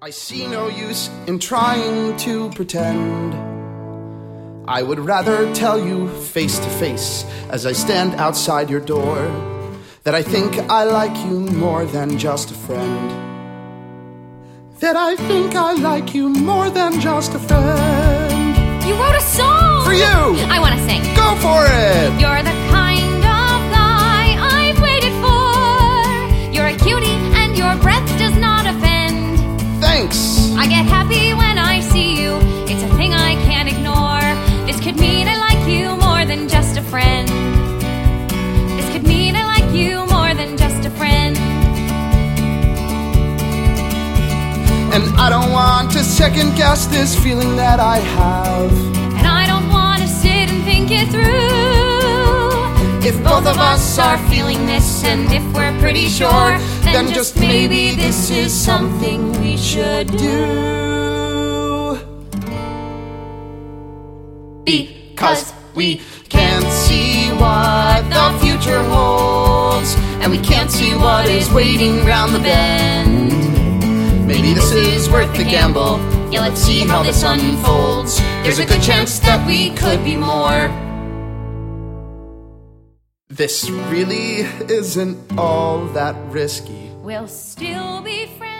I see no use in trying to pretend. I would rather tell you face to face as I stand outside your door that I think I like you more than just a friend. That I think I like you more than just a friend. You wrote a song! For you! I want to sing. Go for it! You're the kind of guy I've waited for. You're a cutie and your breath does not offend. Thanks! I get happy when I see you. It's a thing I can't ignore. This could mean I like you more than just a friend. This could mean I like you more than just a friend. And I don't want to second guess this feeling that I have. And I don't want to sit and think it through. If both of us are feeling this, and if we're pretty sure, then just maybe this is something we should do. Because we can't see what the future holds, and we can't see what is waiting round the bend. Maybe this is worth the gamble. Yeah, let's see how this unfolds. There's a good chance that we could be more. This really isn't all that risky. We'll still be friends.